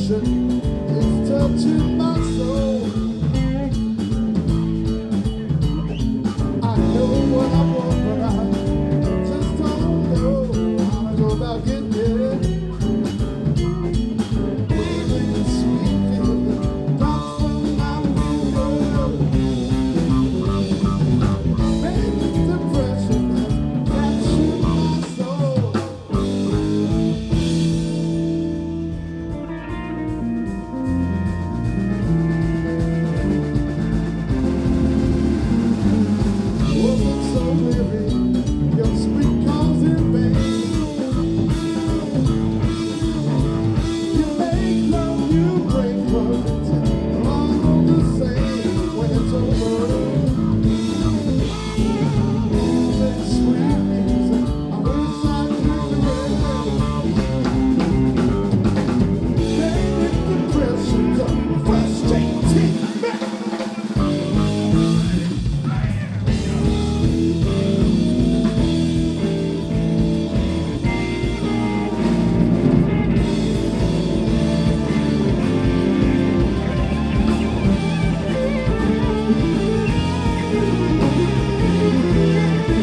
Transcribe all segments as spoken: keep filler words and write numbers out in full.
depression is touching my soul. I know what I want, but I just don't know how to go about getting it. Feeling the sweet feeling drops from my window. Maybe depression has captured my soul. Wasn't so weary, your sweet calls in vain. You make love, you break words, all the same when it's over. Music, sweet music, I wish I could read. Maybe depression's a frustrating man.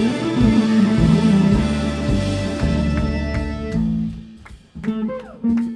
Thank you.